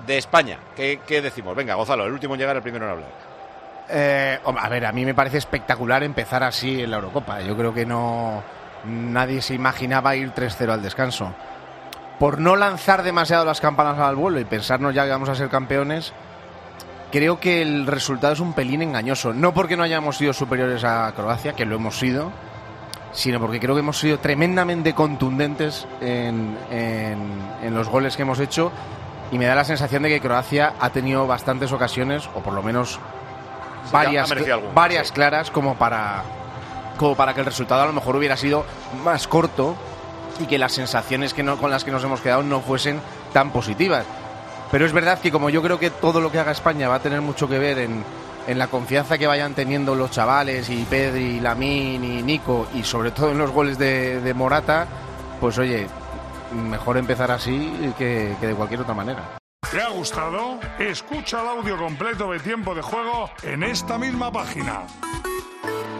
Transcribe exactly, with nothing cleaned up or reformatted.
de España, ¿qué, qué decimos? Venga, Gonzalo, el último en llegar, el primero en hablar. Eh, a ver, a mí me parece espectacular empezar así en la Eurocopa. Yo creo que no nadie se imaginaba ir tres cero al descanso. Por no lanzar demasiado las campanas al vuelo y pensarnos ya que vamos a ser campeones, creo que el resultado es un pelín engañoso. No porque no hayamos sido superiores a Croacia, que lo hemos sido, sino porque creo que hemos sido tremendamente contundentes en, en, en los goles que hemos hecho, y me da la sensación de que Croacia ha tenido bastantes ocasiones, o por lo menos sí, varias, alguna, varias sí. claras, como para, como para que el resultado a lo mejor hubiera sido más corto y que las sensaciones que no, con las que nos hemos quedado no fuesen tan positivas. Pero es verdad que como yo creo que todo lo que haga España va a tener mucho que ver en, en la confianza que vayan teniendo los chavales, y Pedri, y Lamine, y Nico, y sobre todo en los goles de, de Morata, pues oye, mejor empezar así que, que de cualquier otra manera. ¿Te ha gustado? Escucha el audio completo de Tiempo de Juego en esta misma página.